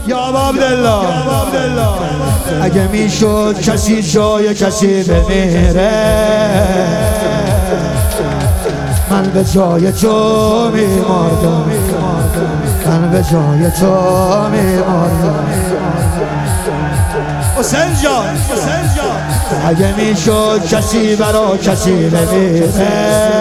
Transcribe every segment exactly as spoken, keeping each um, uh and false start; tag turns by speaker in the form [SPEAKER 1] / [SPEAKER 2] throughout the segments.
[SPEAKER 1] یا عبدالله اگه میشد کسی جای کسی بمیره من به جای تو میمردم من به جای تو میمردم حسین جان اگه میشد کسی برا کسی بمیره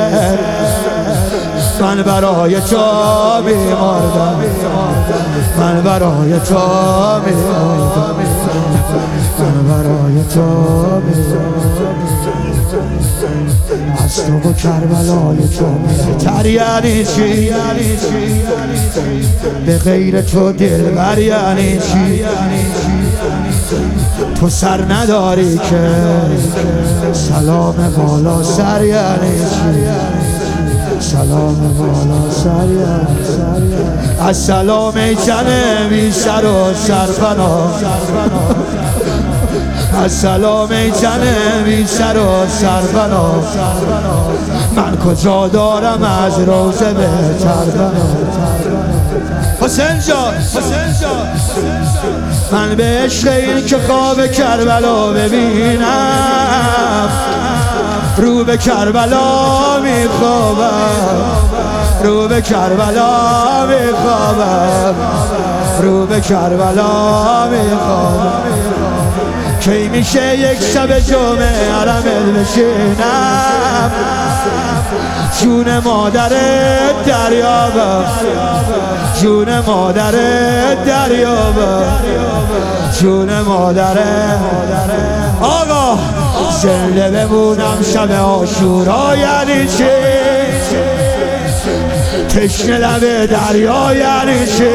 [SPEAKER 1] من برای تو میمردم من برای تو میمردم من برای تو میمردم از تو و کربلای تو تر یعنی چی به غیر تو دلبر یعنی چی تو سر نداری که سلام بالا سر یعنی چی سلام بالا سر یعنی از سلام ای جن بی سر و سرفنا از سلام ای جن بی سر و سرفنا من کجا دارم از روزه بهتر بنا حسین جان من به عشق این که خواب کربلا ببینم رو به کربلا میخوابم رو به کربلا میخوابم رو به کربلا میخوابم کی میشه یک شب جمعه حرمت بشینم جون مادر دریابم جون مادر دریابم جون مادر آقا زنده بمونم شب عاشورا یعنی چی تشنه لب دریا یعنی چی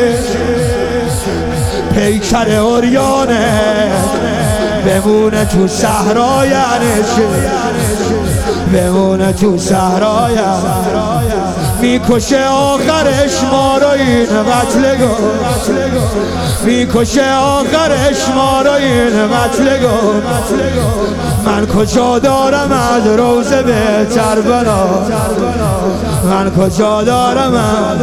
[SPEAKER 1] پیکر عریانه بمونه تو صحرا یعنی چی بمونه تو صحرا میکشه آخرش ما رو این قتلگاه میکشه آخرش ما رو این قتلگاه من کجا دارم از روزه بهتر بنا من کجا دارم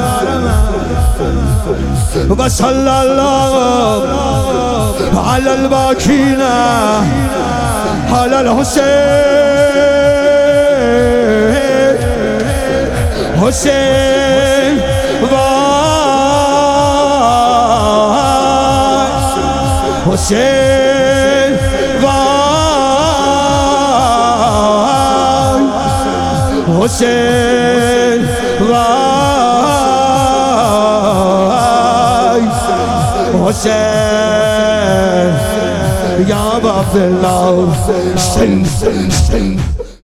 [SPEAKER 1] و صلی الله علی الباکین علی الحسین حسین وای حسین وای حسین وای حسین یا عبدالله